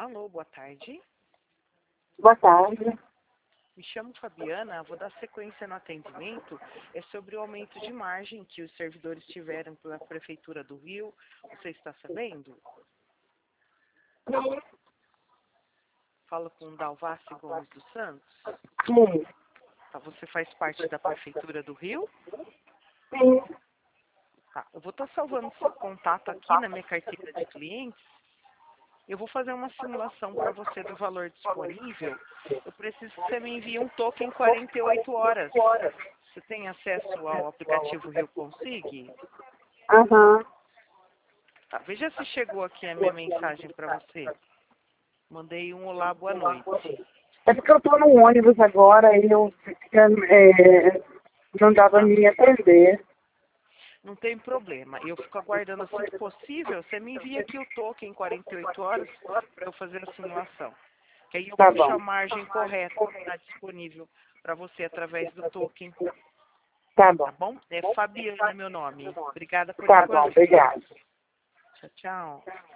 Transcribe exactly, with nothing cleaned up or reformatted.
Alô, boa tarde. Boa tarde. Me chamo Fabiana, vou dar sequência no atendimento. É sobre o aumento de margem que os servidores tiveram pela Prefeitura do Rio. Você está sabendo? Falo com o Dalvácio Gomes dos Santos. Sim. Tá, você faz parte da Prefeitura do Rio? Sim. Tá, eu vou estar salvando seu contato aqui na minha carteira de clientes. Eu vou fazer uma simulação para você do valor disponível. Eu preciso que você me envie um token em quarenta e oito horas. Você tem acesso ao aplicativo Rio Consig? Aham. Tá, veja se chegou aqui a minha mensagem para você. Mandei um olá, boa noite. É porque eu tô no ônibus agora e eu é, não dá pra Tá, me atender. não tem problema. Eu fico aguardando assim que possível. Você me envia aqui o token em quarenta e oito horas para eu fazer a simulação. Que aí eu Tá puxo bom. a margem correta que está disponível para você através do token. Tá Tá bom. bom? É Fabiana meu nome. Obrigada por Tá bom, escolher. obrigada. Tchau, tchau.